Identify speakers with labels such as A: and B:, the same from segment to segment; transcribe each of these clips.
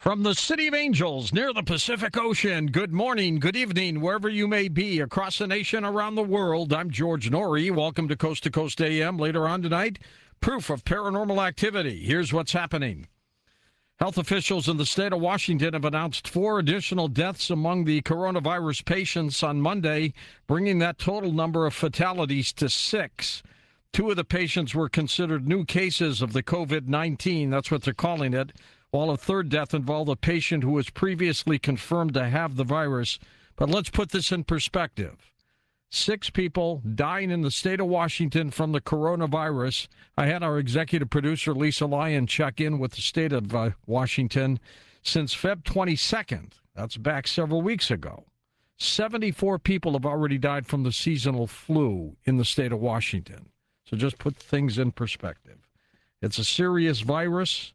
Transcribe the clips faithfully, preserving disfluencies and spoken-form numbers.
A: From the City of Angels near the Pacific Ocean, good morning, good evening, wherever you may be across the nation, around the world. I'm George Norrie. Welcome to Coast to Coast A M. Later on tonight, proof of paranormal activity. Here's what's happening. Health officials in the state of Washington have announced four additional deaths among the coronavirus patients on Monday, bringing that total number of fatalities to six. Two of the patients were considered new cases of the COVID nineteen. That's what they're calling it. While a third death involved a patient who was previously confirmed to have the virus. But let's put this in perspective. Six people dying in the state of Washington from the coronavirus. I had our executive producer, Lisa Lyon, check in with the state of uh, Washington. Since February twenty-second, that's back several weeks ago, seventy-four people have already died from the seasonal flu in the state of Washington. So just put things in perspective. It's a serious virus.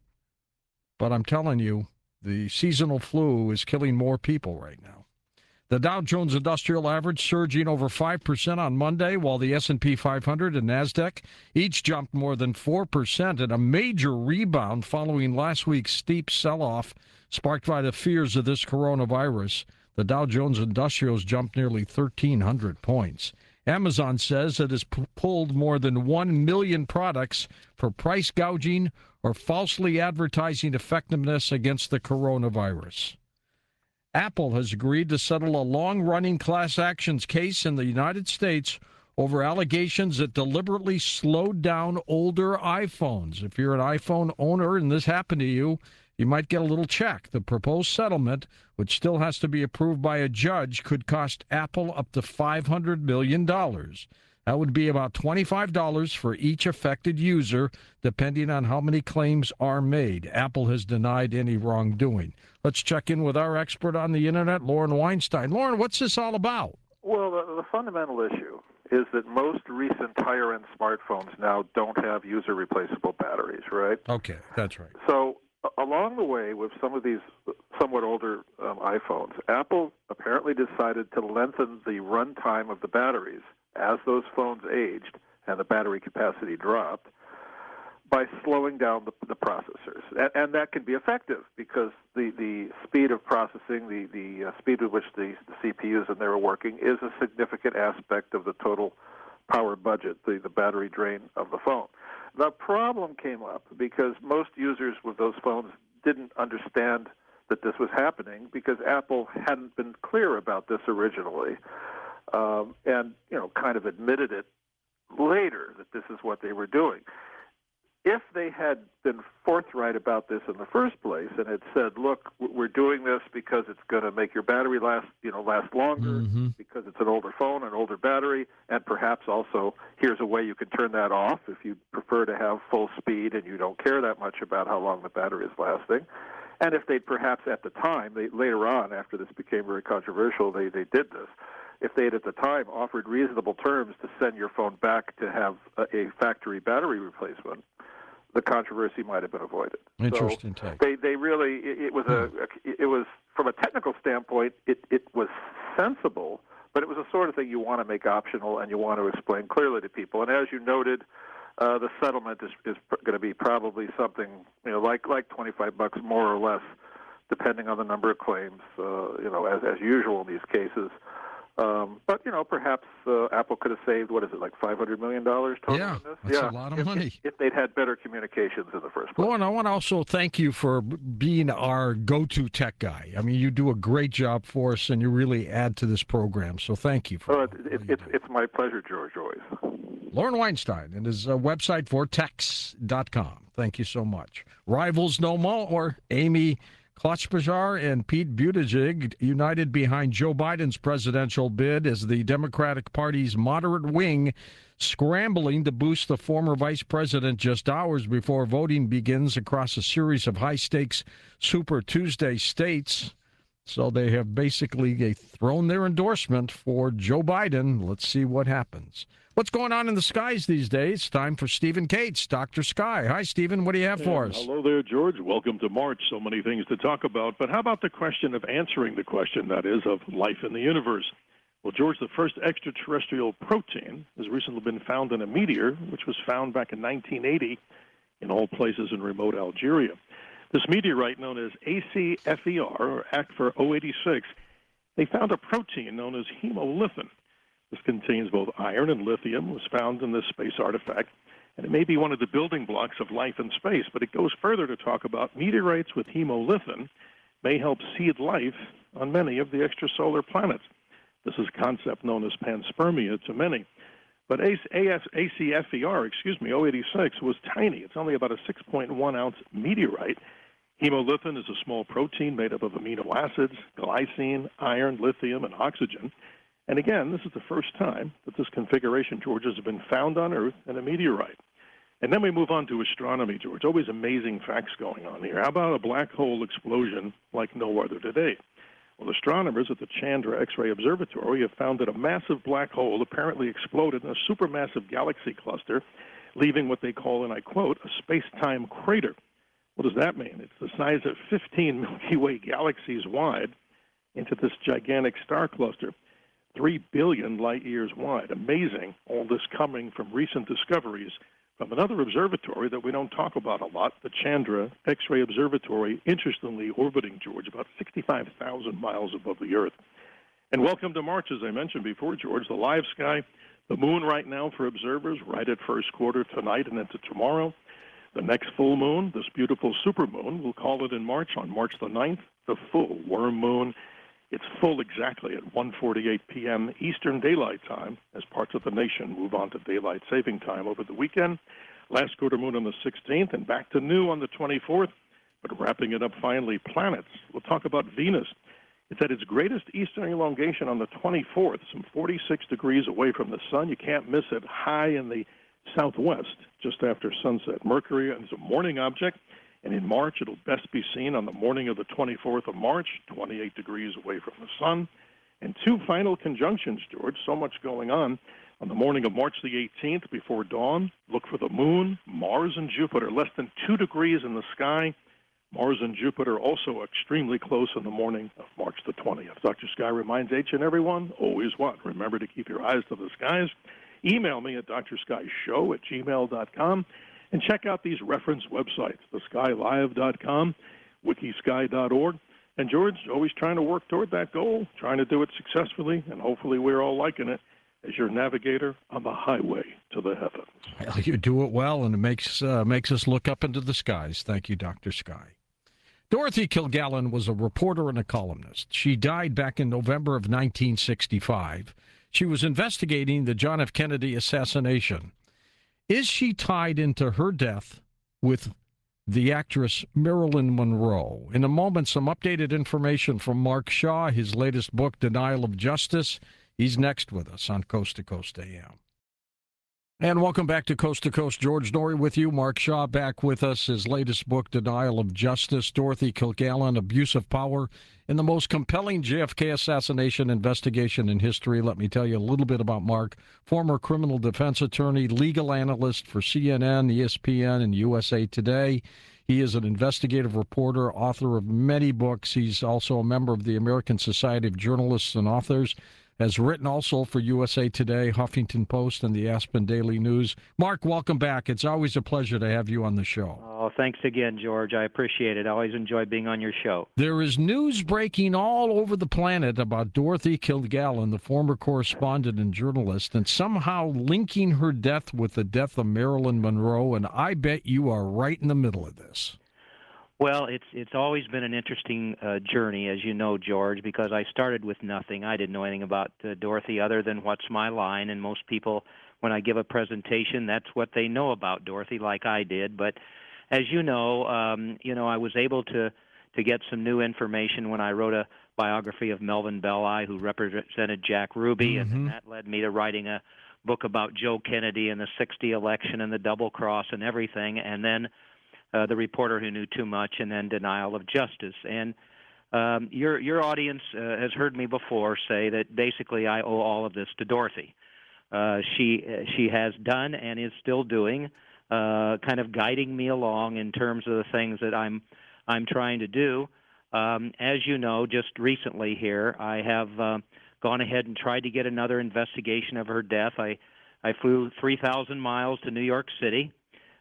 A: But I'm telling you, the seasonal flu is killing more people right now. The Dow Jones Industrial Average surging over five percent on Monday, while the S and P five hundred and NASDAQ each jumped more than four percent in a major rebound following last week's steep sell-off sparked by the fears of this coronavirus. The Dow Jones Industrials jumped nearly thirteen hundred points. Amazon says it has p- pulled more than one million products for price gouging or falsely advertising effectiveness against the coronavirus. Apple has agreed to settle a long-running class actions case in the United States over allegations that deliberately slowed down older iPhones. If you're an iPhone owner and this happened to you, you might get a little check. The proposed settlement, which still has to be approved by a judge, could cost Apple up to five hundred million dollars. That would be about twenty-five dollars for each affected user, depending on how many claims are made. Apple has denied any wrongdoing. Let's check in with our expert on the Internet, Lauren Weinstein. Lauren, what's this all about?
B: Well, the, the fundamental issue is that most recent higher-end smartphones now don't have user-replaceable batteries, right?
A: Okay, that's right.
B: So along the way, with some of these somewhat older um, iPhones, Apple apparently decided to lengthen the runtime of the batteries as those phones aged and the battery capacity dropped by slowing down the, the processors. And, and that can be effective because the, the speed of processing, the, the uh, speed with which the, the C P Us in there are working is a significant aspect of the total power budget, the, the battery drain of the phone. The problem came up because most users with those phones didn't understand that this was happening because Apple hadn't been clear about this originally, um, and you know, kind of admitted it later that this is what they were doing. If they had been forthright about this in the first place and had said, "Look, we're doing this because it's going to make your battery last, you know, last longer,
A: Mm-hmm.
B: because it's an older phone, an older battery, and perhaps also here's a way you can turn that off if you prefer to have full speed and you don't care that much about how long the battery is lasting." And if they perhaps at the time, they, later on, after this became very controversial, they, they did this. If they had at the time offered reasonable terms to send your phone back to have a, a factory battery replacement, the controversy might have been avoided.
A: Interesting
B: so
A: take.
B: They they really it, it was a it was from a technical standpoint it it was sensible, but it was the sort of thing you want to make optional and you want to explain clearly to people. And as you noted, uh, the settlement is is going to be probably something you know like like twenty-five bucks more or less, depending on the number of claims. Uh, you know, as as usual in these cases. Um, but, you know, perhaps uh, Apple could have saved, what is it, like five hundred million dollars total
A: Yeah,
B: on this?
A: that's
B: yeah,
A: a lot of
B: if,
A: money.
B: If, if they'd had better communications in the first place.
A: Lauren, I want to also thank you for being our go-to tech guy. I mean, you do a great job for us, and you really add to this program. So thank you for
B: oh,
A: it.
B: it, it, it's, it's my pleasure, George, always.
A: Lauren Weinstein and his uh, website, vortex dot com. Thank you so much. Rivals no more. Amy Klobuchar and Pete Buttigieg united behind Joe Biden's presidential bid as the Democratic Party's moderate wing scrambling to boost the former vice president just hours before voting begins across a series of high-stakes Super Tuesday states. So they have basically thrown their endorsement for Joe Biden. Let's see what happens. What's going on in the skies these days? Time for Stephen Cates, Doctor Sky. Hi, Stephen. What do you have for
C: And
A: us?
C: Hello there, George. Welcome to March. So many things to talk about. But how about the question of answering the question, that is, of life in the universe? Well, George, the first extraterrestrial protein has recently been found in a meteor, which was found back in nineteen eighty in all places in remote Algeria. This meteorite, known as A C F E R, or A C for zero eighty-six, they found a protein known as hemolythin. This contains both iron and lithium, was found in this space artifact, and it may be one of the building blocks of life in space. But it goes further to talk about meteorites with hemolythin may help seed life on many of the extrasolar planets. This is a concept known as panspermia to many. But A C F E R, excuse me, zero eighty-six, was tiny. It's only about a six point one ounce meteorite. Hemolythin is a small protein made up of amino acids, glycine, iron, lithium, and oxygen. And again, this is the first time that this configuration, George, has been found on Earth in a meteorite. And then we move on to astronomy, George. Always amazing facts going on here. How about a black hole explosion like no other today? Well, astronomers at the Chandra X-ray Observatory have found that a massive black hole apparently exploded in a supermassive galaxy cluster, leaving what they call, and I quote, a space-time crater. What does that mean? It's the size of fifteen Milky Way galaxies wide into this gigantic star cluster, three billion light years wide. Amazing, all this coming from recent discoveries from another observatory that we don't talk about a lot, the Chandra X-ray Observatory, interestingly orbiting, George, about sixty-five thousand miles above the Earth. And welcome to March, as I mentioned before, George, the live sky, the moon right now for observers, right at first quarter tonight and into tomorrow. The next full moon, this beautiful supermoon, we'll call it in March, on March the ninth, the full worm moon. It's full exactly at one forty-eight p.m. Eastern Daylight Time as parts of the nation move on to daylight saving time over the weekend. Last quarter moon on the sixteenth and back to new on the twenty-fourth. But wrapping it up finally, planets. We'll talk about Venus. It's at its greatest eastern elongation on the twenty-fourth, some forty-six degrees away from the sun. You can't miss it, high in the southwest just after sunset. Mercury is a morning object. And in March, it'll best be seen on the morning of the twenty-fourth of March, twenty-eight degrees away from the sun. And two final conjunctions, George, so much going on. On the morning of March the eighteenth, before dawn, look for the moon, Mars, and Jupiter, less than two degrees in the sky. Mars and Jupiter also extremely close in the morning of March the twentieth. Doctor Sky reminds each and everyone, always what? Remember to keep your eyes to the skies. Email me at d r sky show at gmail dot com. And check out these reference websites, the sky live dot com, wikisky dot org. And, George, always trying to work toward that goal, trying to do it successfully, and hopefully we're all liking it as your navigator on the highway to the heavens.
A: Well, you do it well, and it makes, uh, makes us look up into the skies. Thank you, Doctor Sky. Dorothy Kilgallen was a reporter and a columnist. She died back in November of nineteen sixty-five. She was investigating the John F. Kennedy assassination. Is she tied into her death with the actress Marilyn Monroe? In a moment, some updated information from Mark Shaw, his latest book, Denial of Justice. He's next with us on Coast to Coast A M. And welcome back to Coast to Coast. George Noory with you. Mark Shaw back with us. His latest book, Denial of Justice. Dorothy Kilgallen, Abuse of Power in the most compelling J F K assassination investigation in history. Let me tell you a little bit about Mark. Former criminal defense attorney, legal analyst for C N N, E S P N, and U S A Today. He is an investigative reporter, author of many books. He's also a member of the American Society of Journalists and Authors. Has written also for U S A Today, Huffington Post, and the Aspen Daily News. Mark, welcome back. It's always a pleasure to have you on the show.
D: Oh, thanks again, George. I appreciate it. I always enjoy being on your show.
A: There is news breaking all over the planet about Dorothy Kilgallen, the former correspondent and journalist, and somehow linking her death with the death of Marilyn Monroe, and I bet you are right in the middle of this.
D: Well, it's it's always been an interesting uh, journey, as you know, George, because I started with nothing. I didn't know anything about uh, Dorothy other than what's my line, and most people, when I give a presentation, that's what they know about Dorothy, like I did. But as you know, um, you know, I was able to to get some new information when I wrote a biography of Melvin Belli, who represented Jack Ruby, mm-hmm. and that led me to writing a book about Joe Kennedy and the sixty election and the double cross and everything, and then Uh, the reporter who knew too much, and then Denial of Justice. And um, your your audience uh, has heard me before say that basically I owe all of this to Dorothy. Uh, she she has done and is still doing, uh, kind of guiding me along in terms of the things that I'm I'm trying to do. Um, as you know, just recently here, I have uh, gone ahead and tried to get another investigation of her death. I I flew three thousand miles to New York City.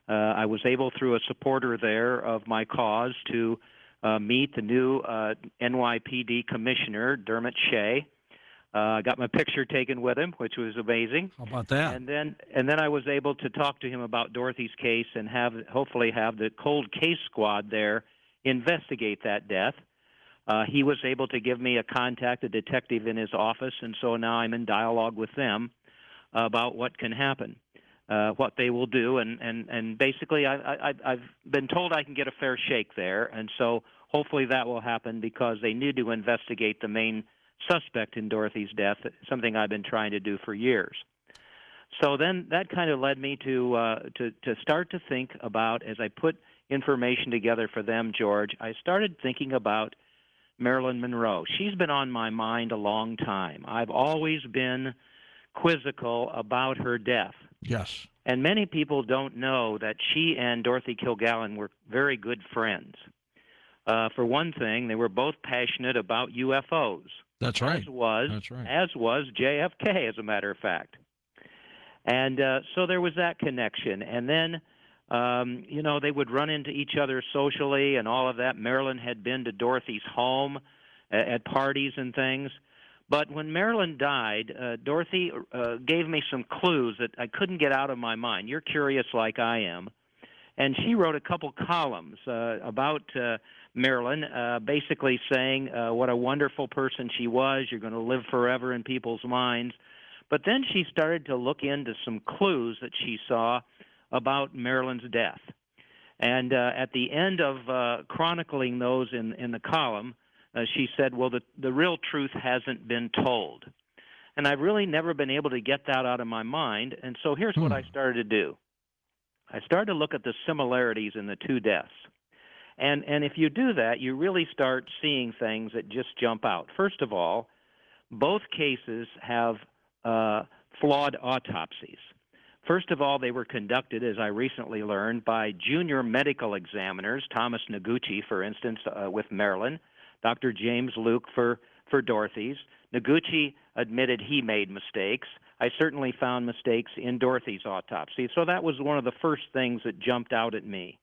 D: Uh, I was able, through a supporter there of my cause, to uh, meet the new uh, N Y P D commissioner, Dermot Shea. I uh, got my picture taken with him, which was amazing.
A: How about that?
D: And then, and then I was able to talk to him about Dorothy's case and have, hopefully, have the cold case squad there investigate that death. Uh, he was able to give me a contact, a detective in his office, and so now I'm in dialogue with them about what can happen, uh, what they will do, and and and basically, I, I, I've been told I can get a fair shake there, and so hopefully that will happen because they need to investigate the main suspect in Dorothy's death, something I've been trying to do for years. So then that kind of led me to uh, to to start to think about, as I put information together for them, George, I started thinking about Marilyn Monroe. She's been on my mind a long time. I've always been quizzical about her death.
A: Yes.
D: And many people don't know that she and Dorothy Kilgallen were very good friends. Uh, for one thing, they were both passionate about U F Os.
A: That's right.
D: As was,
A: That's right.
D: as was J F K, as a matter of fact. And uh, so there was that connection. And then, um, you know, they would run into each other socially and all of that. Marilyn had been to Dorothy's home at, at parties and things. But when Marilyn died, uh, Dorothy uh, gave me some clues that I couldn't get out of my mind. You're curious like I am. And she wrote a couple columns uh, about uh, Marilyn, uh, basically saying uh, what a wonderful person she was. You're going to live forever in people's minds. But then she started to look into some clues that she saw about Marilyn's death. And uh, at the end of uh, chronicling those in, in the column, uh, she said, well, the, the real truth hasn't been told. And I've really never been able to get that out of my mind. And so here's
A: Hmm.
D: what I started to do. I started to look at the similarities in the two deaths. And, and if you do that, you really start seeing things that just jump out. First of all, both cases have uh, flawed autopsies. First of all, they were conducted, as I recently learned, by junior medical examiners, Thomas Noguchi, for instance, uh, with Marilyn, Doctor James Luke for, for Dorothy's. Noguchi admitted he made mistakes. I certainly found mistakes in Dorothy's autopsy. So that was one of the first things that jumped out at me.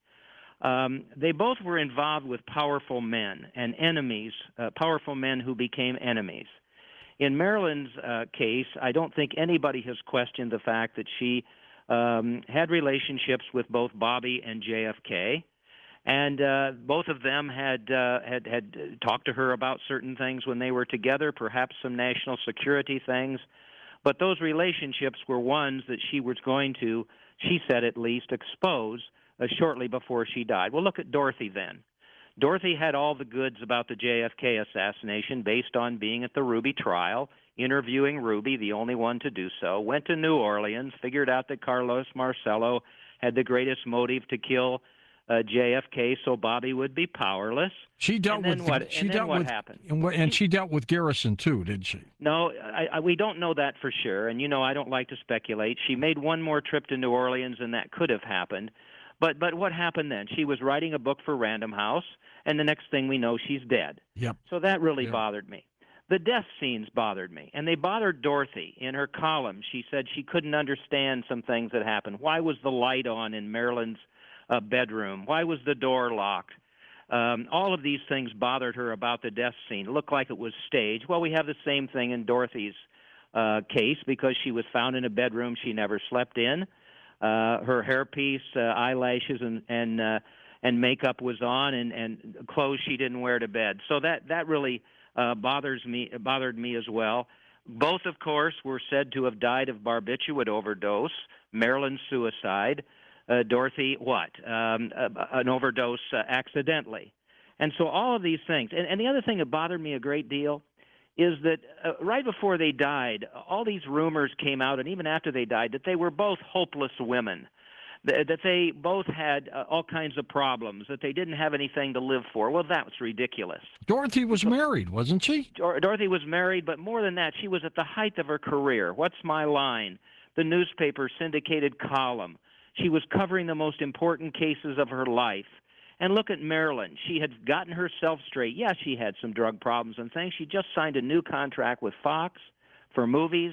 D: Um, they both were involved with powerful men and enemies, uh, powerful men who became enemies. In Marilyn's uh, case, I don't think anybody has questioned the fact that she um, had relationships with both Bobby and J F K, and uh, both of them had, uh, had had talked to her about certain things when they were together, perhaps some national security things. But those relationships were ones that she was going to, she said at least, expose uh, shortly before she died. Well, look at Dorothy then. Dorothy had all the goods about the J F K assassination based on being at the Ruby trial, interviewing Ruby, the only one to do so, went to New Orleans, figured out that Carlos Marcello had the greatest motive to kill uh, J F K so Bobby would be powerless.
A: She dealt
D: and then
A: with
D: what,
A: she
D: and then
A: dealt
D: what
A: with
D: happened?
A: and, what- and she dealt with Garrison too, didn't she?
D: No, I, I, we don't know that for sure, and you know I don't like to speculate. She made one more trip to New Orleans, and that could have happened. But but what happened then? She was writing a book for Random House, and the next thing we know, she's dead.
A: Yep.
D: So that really
A: Yep.
D: bothered me. The death scenes bothered me, and they bothered Dorothy. In her column, she said she couldn't understand some things that happened. Why was the light on in Marilyn's uh, bedroom? Why was the door locked? Um, all of these things bothered her about the death scene. It looked like it was staged. Well, we have the same thing in Dorothy's uh, case because she was found in a bedroom she never slept in. Uh, her hairpiece, uh, eyelashes, and and uh, and makeup was on, and, and clothes she didn't wear to bed. So that that really uh, bothers me. Bothered me as well. Both, of course, were said to have died of barbiturate overdose. Marilyn's suicide. Uh, Dorothy, what? Um, uh, an overdose uh, accidentally. And so all of these things. And, and the other thing that bothered me a great deal is that uh, right before they died, all these rumors came out, and even after they died, that they were both hopeless women, th- that they both had uh, all kinds of problems, that they didn't have anything to live for. Well, that was ridiculous.
A: Dorothy was married, wasn't she?
D: Dor- Dorothy was married, but more than that, she was at the height of her career. What's My Line? The newspaper syndicated column. She was covering the most important cases of her life. And look at Marilyn. She had gotten herself straight. Yes, she had some drug problems and things. She just signed a new contract with Fox for movies.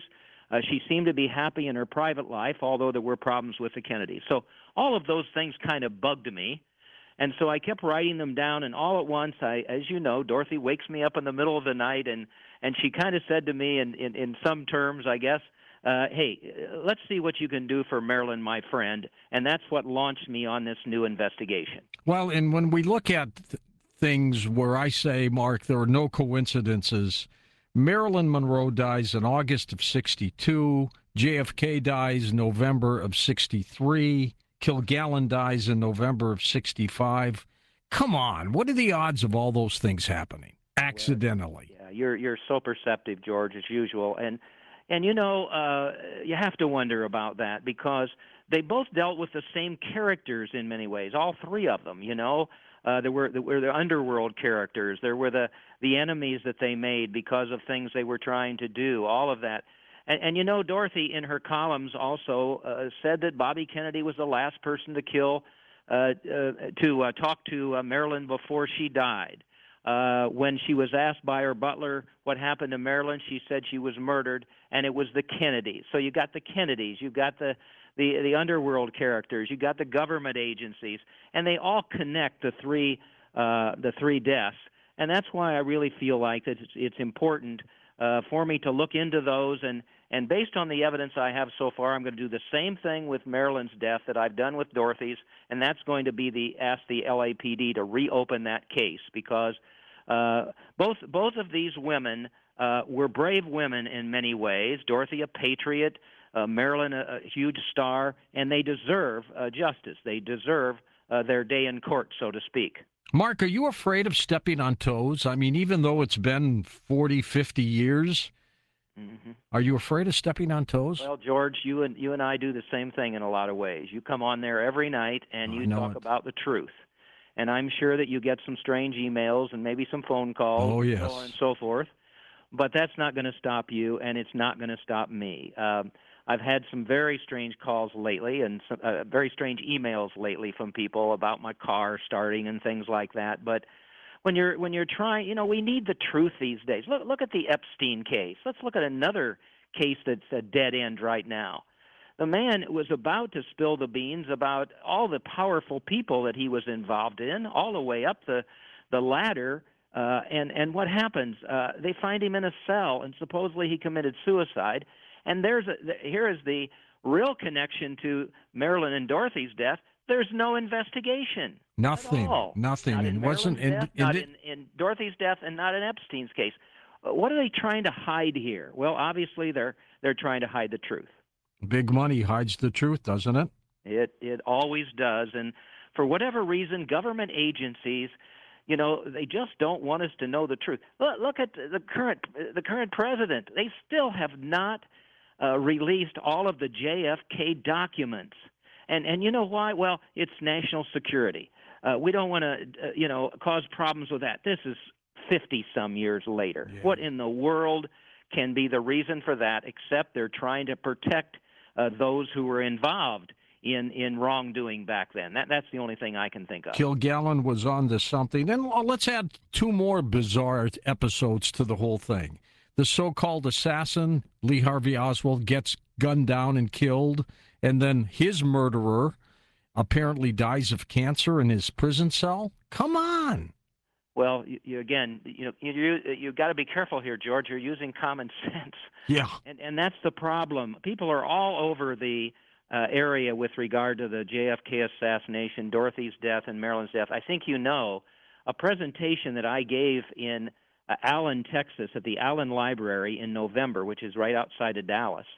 D: Uh, she seemed to be happy in her private life, although there were problems with the Kennedys. So all of those things kind of bugged me. And so I kept writing them down, and all at once, I, as you know, Dorothy wakes me up in the middle of the night, and, and she kind of said to me in, in, in some terms, I guess, uh, hey, let's see what you can do for Marilyn, my friend. And that's what launched me on this new investigation.
A: Well, and when we look at th- things where I say, Mark, there are no coincidences, Marilyn Monroe dies in August of sixty-two, J F K dies November of sixty-three, Kilgallen dies in November of sixty-five. Come on, what are the odds of all those things happening accidentally?
D: Well, yeah, you're you're so perceptive, George, as usual, and and you know uh, you have to wonder about that because they both dealt with the same characters in many ways. All three of them, you know, uh, there were there were the underworld characters. There were the the enemies that they made because of things they were trying to do. All of that. And, and you know, Dorothy, in her columns, also uh, said that Bobby Kennedy was the last person to kill, uh, uh, to uh, talk to uh, Marilyn before she died. Uh, when she was asked by her butler what happened to Marilyn, she said she was murdered, and it was the Kennedys. So you got the Kennedys, you got the the, the underworld characters, you got the government agencies, and they all connect the three uh, the three deaths. And that's why I really feel like that it's, it's important uh, for me to look into those. And, and based on the evidence I have so far, I'm going to do the same thing with Marilyn's death that I've done with Dorothy's, and that's going to be the ask the L A P D to reopen that case because uh, both both of these women uh, were brave women in many ways. Dorothy, a patriot, uh, Marilyn, a, a huge star, and they deserve uh, justice. They deserve uh, their day in court, so to speak.
A: Mark, are you afraid of stepping on toes? I mean, even though it's been forty, fifty years, mm-hmm. Are you afraid of stepping on toes?
D: Well, George, you and you and I do the same thing in a lot of ways. You come on there every night and you talk
A: it.
D: about the truth. And I'm sure that you get some strange emails and maybe some phone calls
A: oh, yes.
D: and so on and so forth. But that's not going to stop you, and it's not going to stop me. Um, I've had some very strange calls lately and some, uh, very strange emails lately from people about my car starting and things like that. But when you're when you're trying, you know, we need the truth these days. Look look at the Epstein case. Let's look at another case that's a dead end right now. The man was about to spill the beans about all the powerful people that he was involved in, all the way up the the ladder. Uh, and and what happens? Uh, they find him in a cell, and supposedly he committed suicide. And there's a, here is the real connection to Marilyn and Dorothy's death. There's no investigation.
A: Nothing.
D: At all.
A: Nothing.
D: Not
A: It
D: in
A: wasn't.
D: Marilyn's death,
A: in,
D: not
A: in,
D: in, in Dorothy's death, and not in Epstein's case. Uh, what are they trying to hide here? Well, obviously they're they're trying to hide the truth.
A: Big money hides the truth, doesn't it?
D: It it always does. And for whatever reason, government agencies, you know, they just don't want us to know the truth. Look, look at the current the current president. They still have not uh, released all of the J F K documents. And and you know why? Well, it's national security. Uh, we don't want to, uh, you know, cause problems with that. This is fifty-some years later.
A: Yeah.
D: What in the world can be the reason for that except they're trying to protect uh, those who were involved in, in wrongdoing back then? That That's the only thing I can think of.
A: Kilgallen was on to something. And well, let's add two more bizarre episodes to the whole thing. The so-called assassin, Lee Harvey Oswald, gets gunned down and killed, and then his murderer apparently dies of cancer in his prison cell. Come on.
D: Well, you, you again, you know, you you, you got to be careful here, George. You're using common sense.
A: Yeah.
D: And and that's the problem. People are all over the uh, area with regard to the J F K assassination, Dorothy's death, and Marilyn's death. I think you know a presentation that I gave in uh, Allen, Texas, at the Allen Library in November, which is right outside of Dallas.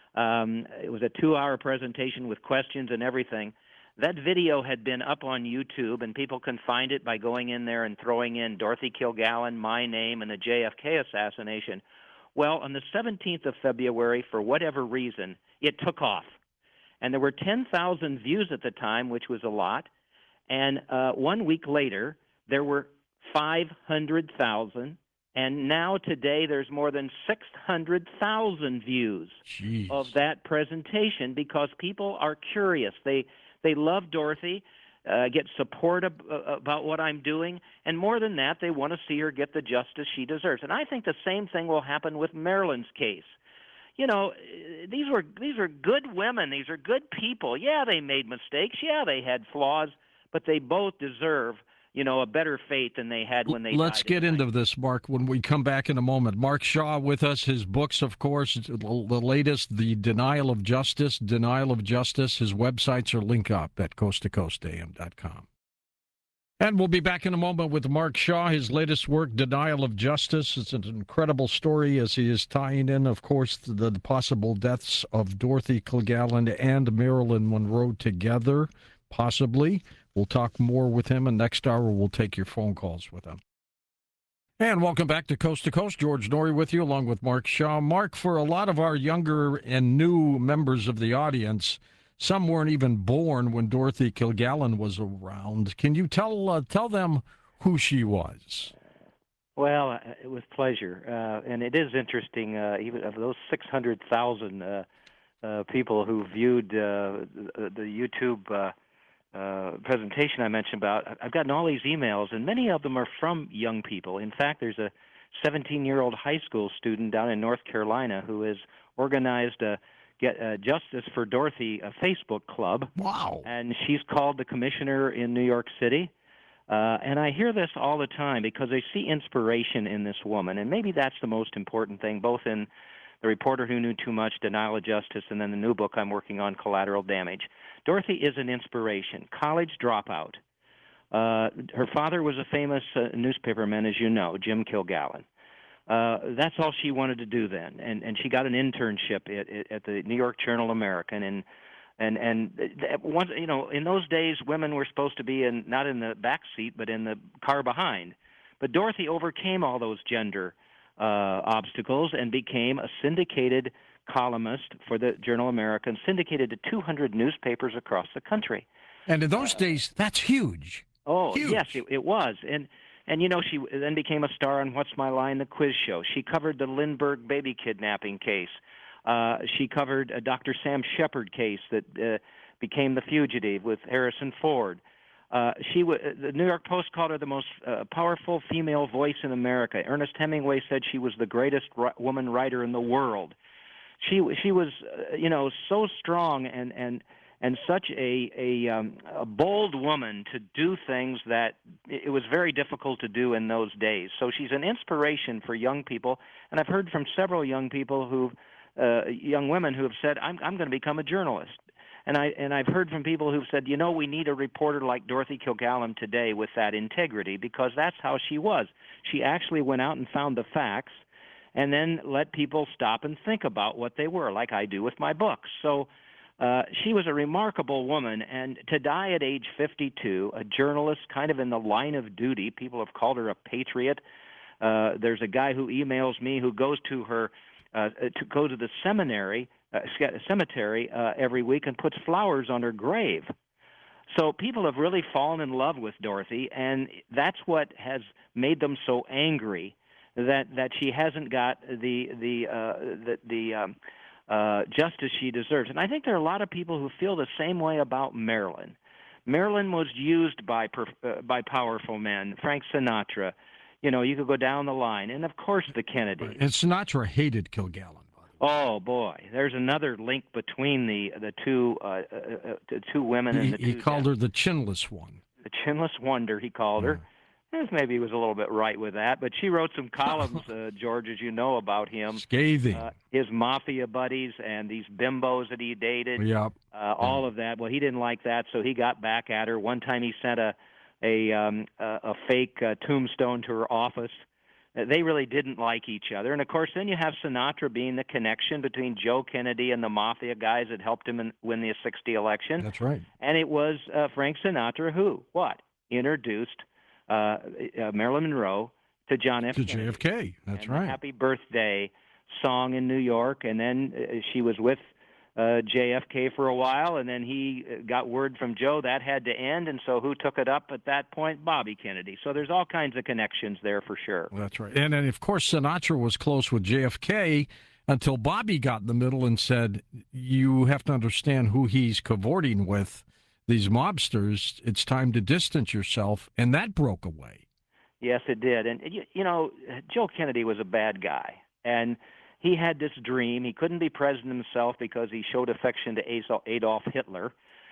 D: Um, it was a two-hour presentation with questions and everything. That video had been up on YouTube, and people can find it by going in there and throwing in Dorothy Kilgallen, my name, and the J F K assassination. Well, on the seventeenth of February, for whatever reason, it took off. And there were ten thousand views at the time, which was a lot. And uh, one week later, there were five hundred thousand. And now today, there's more than six hundred thousand views
A: Jeez.
D: of that presentation because people are curious. They They love Dorothy, uh, get support ab- about what I'm doing, and more than that, they want to see her get the justice she deserves. And I think the same thing will happen with Marilyn's case. you know, these were these are good women. These are good people. Yeah, they made mistakes. Yeah, they had flaws, but they both deserve, you know, a better fate than they had when they
A: Let's
D: died.
A: get into this, Mark, when we come back in a moment. Mark Shaw with us. His books, of course, the latest, The Denial of Justice, Denial of Justice. His websites are linked up at coast to coast a m dot com. And we'll be back in a moment with Mark Shaw, his latest work, Denial of Justice. It's an incredible story as he is tying in, of course, the, the possible deaths of Dorothy Kilgallen and Marilyn Monroe together, possibly. We'll talk more with him, and next hour we'll take your phone calls with him. And welcome back to Coast to Coast. George Noory with you, along with Mark Shaw. Mark, for a lot of our younger and new members of the audience, some weren't even born when Dorothy Kilgallen was around. Can you tell uh, tell them who she was?
D: Well, uh, with pleasure. Uh, and it is interesting, uh, even of those six hundred thousand uh, uh, people who viewed uh, the, the YouTube uh, uh, presentation I mentioned about, I've gotten all these emails, and many of them are from young people. In fact, there's a seventeen-year-old high school student down in North Carolina who has organized a Get uh, Justice for Dorothy a Facebook club.
A: Wow.
D: And she's called the commissioner in New York City. Uh, and I hear this all the time because I see inspiration in this woman. And maybe that's the most important thing, both in The Reporter Who Knew Too Much, Denial of Justice, and then the new book I'm working on, Collateral Damage. Dorothy is an inspiration. College dropout. Uh, her father was a famous uh, newspaperman, as you know, Jim Kilgallen. Uh, that's all she wanted to do then, and and she got an internship at, at, at the New York Journal American, and and and once you know, in those days, women were supposed to be in not in the back seat, but in the car behind. But Dorothy overcame all those gender uh, obstacles and became a syndicated columnist for the Journal American, syndicated to two hundred newspapers across the country.
A: And in those uh, days, that's huge.
D: Oh,
A: huge.
D: Yes, it, it was, and. And, you know, she then became a star on What's My Line, the quiz show. She covered the Lindbergh baby kidnapping case. Uh, she covered a Doctor Sam Shepard case that uh, became The Fugitive with Harrison Ford. Uh, she w- the New York Post called her the most uh, powerful female voice in America. Ernest Hemingway said she was the greatest ri- woman writer in the world. She she was, uh, you know, so strong and and. and such a a, um, a bold woman to do things that it was very difficult to do in those days. So she's an inspiration for young people, and I've heard from several young people who, uh, young women who have said, "I'm I'm going to become a journalist," and I and I've heard from people who've said, "You know, we need a reporter like Dorothy Kilgallen today with that integrity because that's how she was. She actually went out and found the facts." And then let people stop and think about what they were, like I do with my books. So. Uh, she was a remarkable woman, and to die at age fifty-two, a journalist kind of in the line of duty, people have called her a patriot. Uh, there's a guy who emails me who goes to her, uh, to go to the seminary, uh, cemetery uh, every week and puts flowers on her grave. So people have really fallen in love with Dorothy, and that's what has made them so angry that that she hasn't got the the uh, the, the um, Uh, justice she deserves. And I think there are a lot of people who feel the same way about Marilyn. Marilyn was used by uh, by powerful men, Frank Sinatra. You know, you could go down the line. And, of course, the Kennedys.
A: And Sinatra hated Kilgallen.
D: Oh, boy. There's another link between the the two uh, uh, uh, the two women
A: he,
D: and the
A: he
D: two
A: called
D: deaths.
A: her the chinless one.
D: The chinless wonder, he called her. Yeah. Maybe he was a little bit right with that, but she wrote some columns, uh, George, as you know, about him.
A: Scathing.
D: Uh, his mafia buddies and these bimbos that he dated.
A: Yep.
D: Uh, all yeah. of that. Well, he didn't like that, so he got back at her. One time he sent a a, um, a, a fake uh, tombstone to her office. Uh, they really didn't like each other. And, of course, then you have Sinatra being the connection between Joe Kennedy and the mafia guys that helped him in, win the sixty election.
A: That's right.
D: And it was uh, Frank Sinatra who, what, introduced Uh, uh, Marilyn Monroe to John F.
A: To
D: Kennedy.
A: J F K, that's
D: and
A: right.
D: The Happy Birthday song in New York, and then uh, she was with uh, J F K for a while, and then he got word from Joe that had to end, and so who took it up at that point? Bobby Kennedy. So there's all kinds of connections there for sure.
A: That's right. And then, of course, Sinatra was close with J F K until Bobby got in the middle and said, you have to understand who he's cavorting with. These mobsters, it's time to distance yourself, and that broke away.
D: Yes, it did. And, you, you know, Joe Kennedy was a bad guy, and he had this dream. He couldn't be president himself because he showed affection to Adolf Hitler.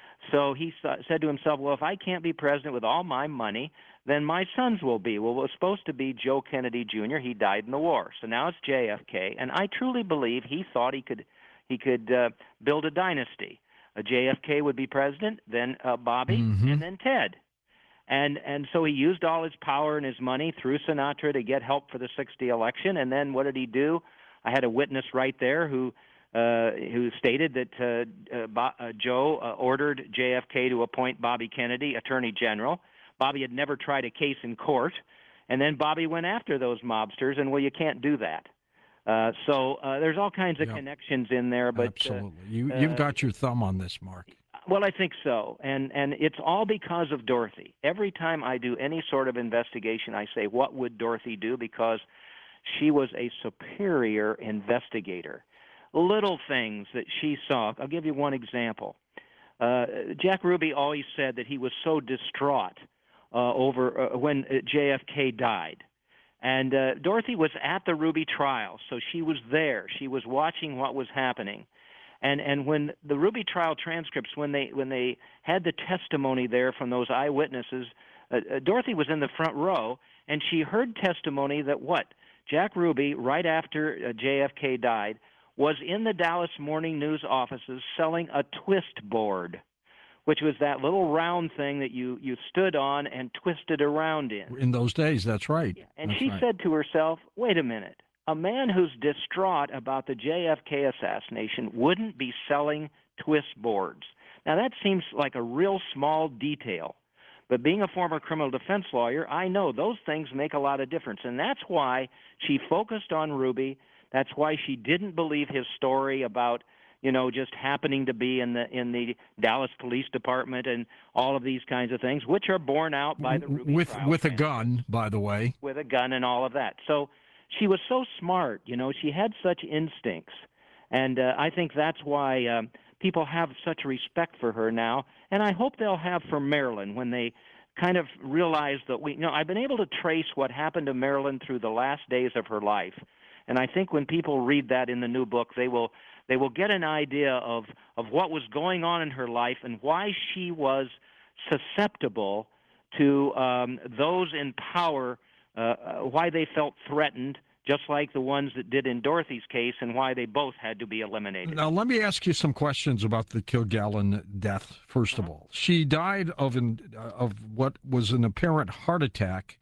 D: So he said to himself, well, if I can't be president with all my money, then my sons will be. Well, it was supposed to be Joe Kennedy Junior He died in the war. So now it's J F K. And I truly believe he thought he could he could uh, build a dynasty. Uh, J F K would be president, then uh, Bobby,
A: Mm-hmm.
D: and then Ted. And and so he used all his power and his money through Sinatra to get help for the sixty election. And then what did he do? I had a witness right there who uh, who stated that uh, uh, Bo- uh, Joe uh, ordered J F K to appoint Bobby Kennedy Attorney General. Bobby had never tried a case in court. And then Bobby went after those mobsters, and, well, you can't do that. Uh, so uh, there's all kinds of
A: Yep.
D: connections in there. But
A: Absolutely.
D: Uh,
A: you, you've
D: uh,
A: got your thumb on this, Mark.
D: Well, I think so, and and it's all because of Dorothy. Every time I do any sort of investigation, I say, what would Dorothy do? Because she was a superior investigator. Little things that she saw. I'll give you one example. Uh, Jack Ruby always said that he was so distraught uh, over uh, when uh, J F K died. And uh, Dorothy was at the Ruby trial, so she was there. She was watching what was happening. And and when the Ruby trial transcripts, when they when they had the testimony there from those eyewitnesses, uh, uh, Dorothy was in the front row, and she heard testimony that what? Jack Ruby, right after uh, J F K died, was in the Dallas Morning News offices selling a twist board, which was that little round thing that you, you stood on and twisted around in.
A: In those days, that's right.
D: And
A: That's
D: she
A: right.
D: said to herself, wait a minute. A man who's distraught about the J F K assassination wouldn't be selling twist boards. Now, that seems like a real small detail. But being a former criminal defense lawyer, I know those things make a lot of difference. And that's why she focused on Ruby. That's why she didn't believe his story about, you know, just happening to be in the in the Dallas Police Department and all of these kinds of things, which are borne out by the Ruby
A: with
D: trial
A: with a
D: transcript.
A: gun, by the way.
D: With a gun and all of that. So she was so smart, you know, she had such instincts. And uh, I think that's why um, people have such respect for her now. And I hope they'll have for Marilyn when they kind of realize that we, you know, I've been able to trace what happened to Marilyn through the last days of her life. And I think when people read that in the new book, they will they will get an idea of, of what was going on in her life and why she was susceptible to um, those in power, uh, why they felt threatened, just like the ones that did in Dorothy's case, and why they both had to be eliminated.
A: Now, let me ask you some questions about the Kilgallen death, first of all. She died of, an, uh, of what was an apparent heart attack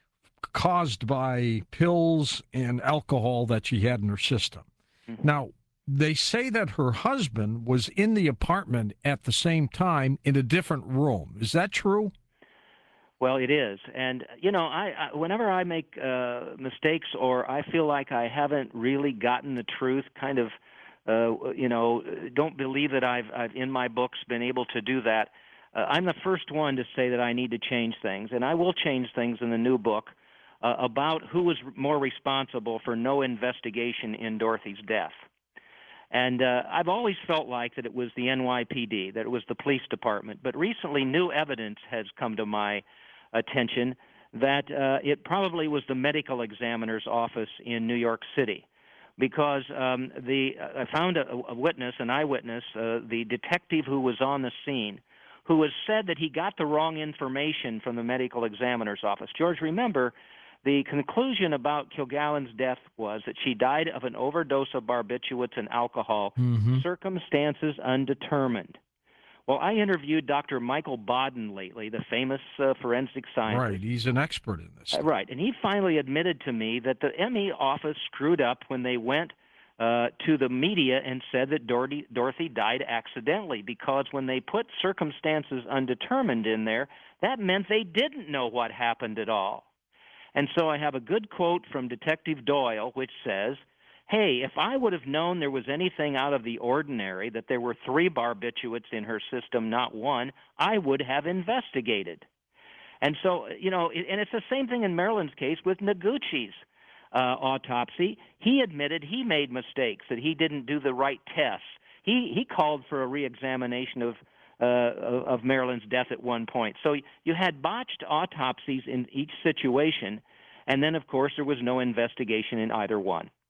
A: caused by pills and alcohol that she had in her system.
D: Mm-hmm.
A: Now, they say that her husband was in the apartment at the same time in a different room. Is that true?
D: Well, it is. And, you know, I, I whenever I make uh, mistakes or I feel like I haven't really gotten the truth, kind of, uh, you know, don't believe that I've, I've, in my books, been able to do that, uh, I'm the first one to say that I need to change things. And I will change things in the new book uh, about who was more responsible for no investigation in Dorothy's death. And uh, I've always felt like that it was the N Y P D, that it was the police department. But recently, new evidence has come to my attention that uh, it probably was the medical examiner's office in New York City, because um, the uh, I found a, a witness, an eyewitness, uh, the detective who was on the scene, who has said that he got the wrong information from the medical examiner's office. George, remember, the conclusion about Kilgallen's death was that she died of an overdose of barbiturates and alcohol,
A: Mm-hmm.
D: circumstances undetermined. Well, I interviewed Doctor Michael Bodden lately, the famous uh, forensic scientist.
A: Right. He's an expert in this.
D: Uh, right, and he finally admitted to me that the M E office screwed up when they went uh, to the media and said that Dorothy, Dorothy died accidentally, because when they put circumstances undetermined in there, that meant they didn't know what happened at all. And so I have a good quote from Detective Doyle, which says, hey, if I would have known there was anything out of the ordinary, that there were three barbiturates in her system, not one, I would have investigated. And so, you know, and it's the same thing in Marilyn's case with Noguchi's uh, autopsy. He admitted he made mistakes, that he didn't do the right tests. He he called for a reexamination of uh, of Marilyn's death at one point. So you had botched autopsies in each situation, and then, of course, there was no investigation in either one.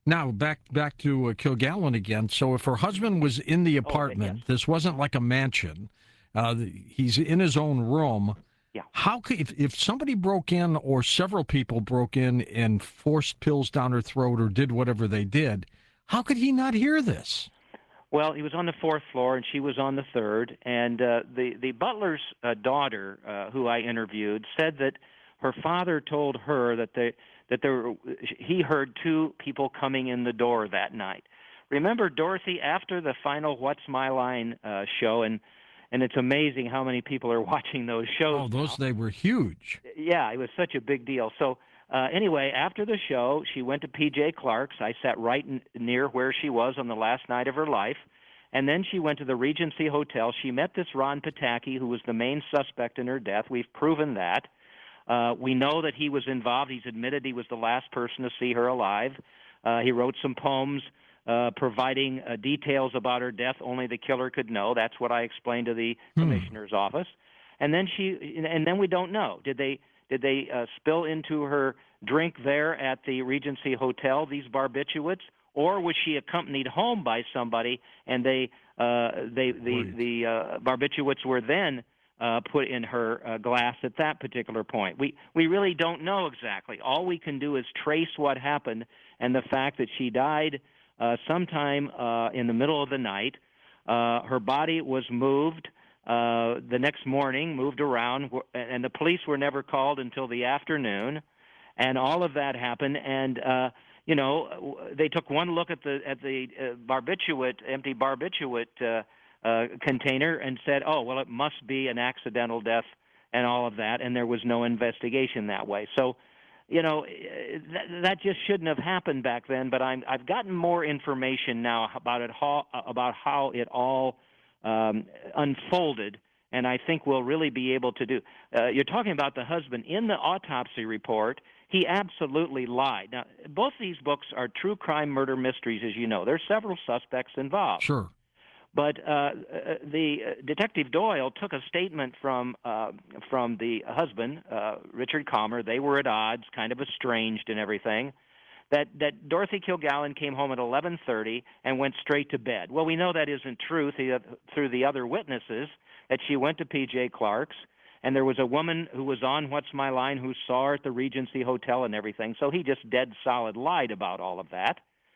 A: Now back back to uh, Kilgallen again. So if her husband was in the apartment,
D: yes.
A: this wasn't like a mansion. Uh, he's in his own room.
D: Yeah.
A: How could if, if somebody broke in or several people broke in and forced pills down her throat or did whatever they did, how could he not hear this?
D: Well, he was on the fourth floor and she was on the third. And uh, the the butler's uh, daughter, uh, who I interviewed, said that her father told her that they that there he heard two people coming in the door that night. Remember, Dorothy, after the final "What's My Line" uh, show, and and it's amazing how many people are watching those shows.
A: Oh, those
D: now.
A: they were huge.
D: Yeah, it was such a big deal. So uh, anyway, after the show, she went to P J Clark's. I sat right n- near where she was on the last night of her life. And then she went to the Regency Hotel. She met this Ron Pataki, who was the main suspect in her death. We've proven that. Uh, we know that he was involved. He's admitted he was the last person to see her alive. Uh, he wrote some poems uh, providing uh, details about her death only the killer could know. That's what I explained to the
A: Hmm.
D: commissioner's office. And then she, and then we don't know. Did they did they uh, spill into her drink there at the Regency Hotel these barbiturates, or was she accompanied home by somebody and they uh, they the
A: Right.
D: the uh, barbiturates were then uh, put in her uh, glass at that particular point? We we really don't know exactly. All we can do is trace what happened and the fact that she died uh, sometime uh, in the middle of the night. Uh, her body was moved uh, the next morning, moved around, and the police were never called until the afternoon, and all of that happened. And uh, you know, they took one look at the at the uh, barbiturate, empty barbiturate uh, uh, container, and said, "Oh, well, it must be an accidental death," and all of that. And there was no investigation that way. So, you know, that, that just shouldn't have happened back then. But I'm I've gotten more information now about it, how, about how it all um, unfolded. And I think we'll really be able to do. Uh, you're talking about the husband in the autopsy report. He absolutely lied. Now, both these books are true crime murder mysteries, as you know. There's several suspects involved.
A: Sure.
D: But uh, the uh, Detective Doyle took a statement from uh, from the husband, uh, Richard Calmer. They were at odds, kind of estranged and everything. That that Dorothy Kilgallen came home at eleven thirty and went straight to bed. Well, we know that isn't true through, through the other witnesses. That she went to P J Clark's, and there was a woman who was on What's My Line who saw her at the Regency Hotel and everything. So he just dead solid lied about all of that.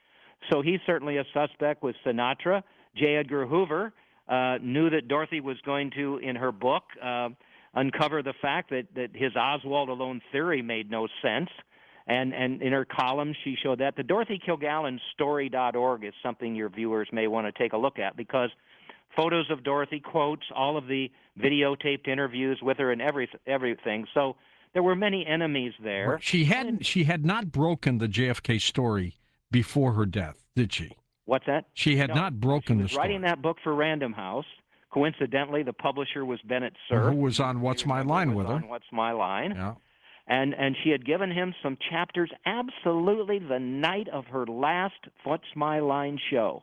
D: So he's certainly a suspect with Sinatra. J. Edgar Hoover uh, knew that Dorothy was going to, in her book, uh, uncover the fact that, that his Oswald alone theory made no sense. And, and in her column, she showed that. The Dorothy Kilgallen Story dot org is something your viewers may want to take a look at, because photos of Dorothy, quotes, all of the videotaped interviews with her and every, everything. So there were many enemies there.
A: She hadn't. She had not broken the J F K story before her death, did she?
D: What's that?
A: She had
D: No,
A: not broken
D: she
A: the
D: was
A: story.
D: writing that book for Random House. Coincidentally, the publisher was Bennett Cerf.
A: Who was on What's My Line
D: was
A: with her?
D: on What's My Line.
A: Yeah.
D: And and she had given him some chapters absolutely the night of her last What's My Line show.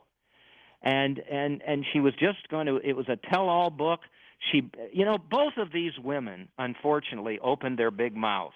D: And and and she was just going to, it was a tell-all book. She, you know, both of these women, unfortunately, opened their big mouths.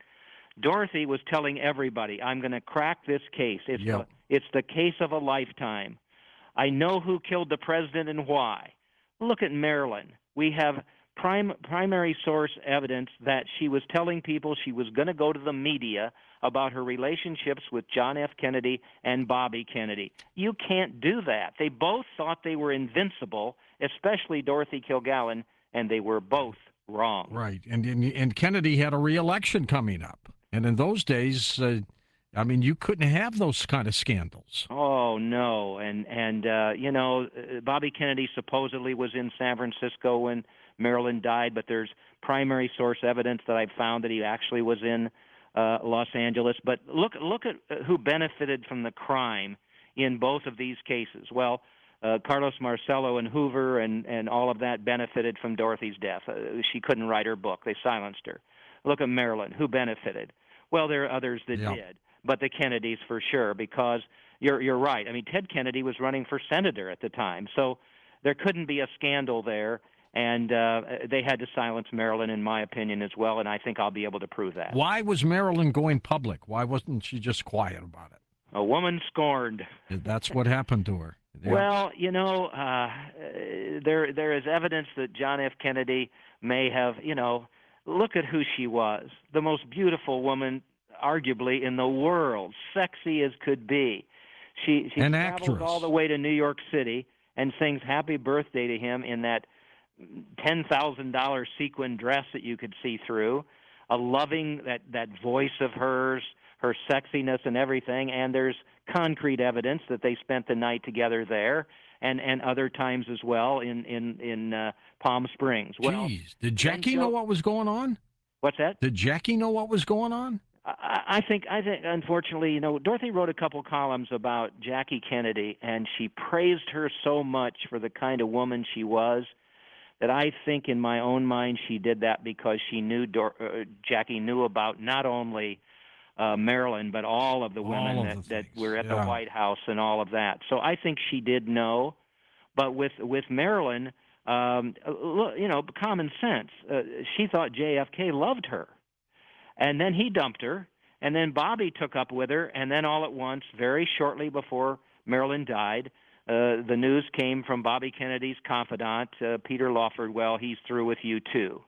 D: Dorothy was telling everybody, I'm going to crack this case. It's,
A: Yep.
D: the, it's the case of a lifetime. I know who killed the president and why. Look at Marilyn. We have prime, primary source evidence that she was telling people she was going to go to the media about her relationships with John F. Kennedy and Bobby Kennedy. You can't do that. They both thought they were invincible, especially Dorothy Kilgallen, and they were both wrong.
A: Right. And, and and Kennedy had a re-election coming up. And in those days, uh, I mean, you couldn't have those kind of scandals.
D: Oh no, and and uh, you know, uh, Bobby Kennedy supposedly was in San Francisco when Marilyn died, but there's primary source evidence that I've found that he actually was in uh, Los Angeles. But look look at who benefited from the crime in both of these cases. Well, uh, Carlos Marcello and Hoover and and all of that benefited from Dorothy's death. Uh, she couldn't write her book; they silenced her. Look at Marilyn, who benefited. Well, there are others that
A: Yeah.
D: did, but the Kennedys for sure, because you're you're right. I mean, Ted Kennedy was running for senator at the time, so there couldn't be a scandal there, and uh, they had to silence Marilyn, in my opinion, as well, and I think I'll be able to prove that.
A: Why was Marilyn going public? Why wasn't she just quiet about it?
D: A woman scorned.
A: That's what happened to her. Yeah.
D: Well, you know, uh, there there is evidence that John F. Kennedy may have, you know, look at who she was. The most beautiful woman, arguably, in the world. Sexy as could be. She, she
A: An
D: traveled
A: actress.
D: all the way to New York City and sings happy birthday to him in that ten thousand dollars sequin dress that you could see through. A loving, that, that voice of hers, her sexiness and everything, and there's concrete evidence that they spent the night together there, and, and other times as well in in in uh, Palm Springs. Well,
A: Jeez, did Jackie
D: Joe-
A: know what was going on?
D: what's that?
A: Did Jackie know what was going on?
D: I, I think I think unfortunately, you know, Dorothy wrote a couple columns about Jackie Kennedy, and she praised her so much for the kind of woman she was that I think in my own mind she did that because she knew Dor- uh, Jackie knew about not only uh, Marilyn but all of the
A: All
D: women
A: of
D: that,
A: the
D: that
A: things,
D: were at
A: yeah.
D: the White House and all of that. So I think she did know, but with with Marilyn, um, look, you know, common sense. Uh, she thought J F K loved her, and then he dumped her, and then Bobby took up with her, and then all at once, very shortly before Marilyn died, Uh, the news came from Bobby Kennedy's confidant, uh, Peter Lawford. Well, he's through with you, too.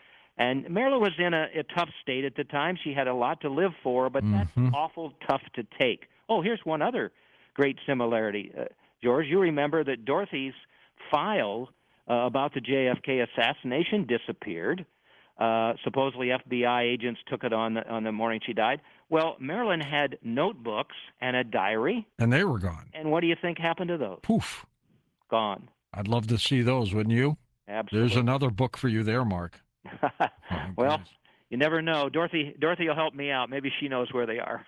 D: And Marilyn was in a, a tough state at the time. She had a lot to live for, but
A: Mhm.
D: that's awful tough to take. Oh, here's one other great similarity. Uh, George, you remember that Dorothy's file uh, about the J F K assassination disappeared. Uh, supposedly F B I agents took it on the, on the morning she died. Well, Marilyn had notebooks and a diary.
A: And they were gone.
D: And what do you think happened to those?
A: Poof.
D: Gone.
A: I'd love to see those, wouldn't you?
D: Absolutely.
A: There's another book for you there, Mark. Oh,
D: well,
A: goodness.
D: you never know. Dorothy Dorothy will help me out. Maybe she knows where they are.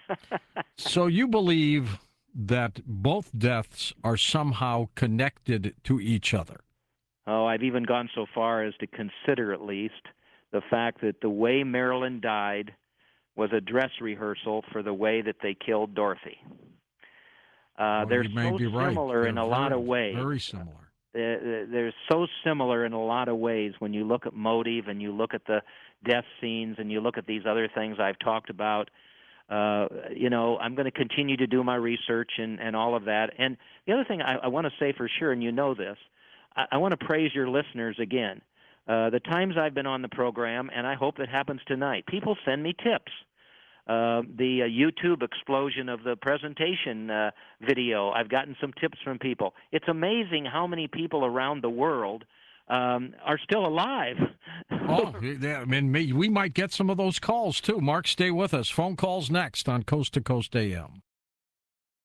A: So you believe that both deaths are somehow connected to each other?
D: Oh, I've even gone so far as to consider at least the fact that the way Marilyn died was a dress rehearsal for the way that they killed Dorothy. Uh,
A: Well,
D: they're
A: you may
D: so
A: be right.
D: similar
A: They're
D: in a lot
A: very,
D: of ways.
A: Very similar.
D: They're, they're so similar in a lot of ways when you look at motive and you look at the death scenes and you look at these other things I've talked about. Uh, you know, I'm going to continue to do my research and, and all of that. And the other thing I, I want to say for sure, and you know this, I, I want to praise your listeners again. Uh, the times I've been on the program, and I hope it happens tonight, people send me tips. Uh, the uh, YouTube explosion of the presentation uh, video, I've gotten some tips from people. It's amazing how many people around the world um, are still alive.
A: Oh, yeah, I mean, me- we might get some of those calls, too. Mark, stay with us. Phone calls next on Coast to Coast A M.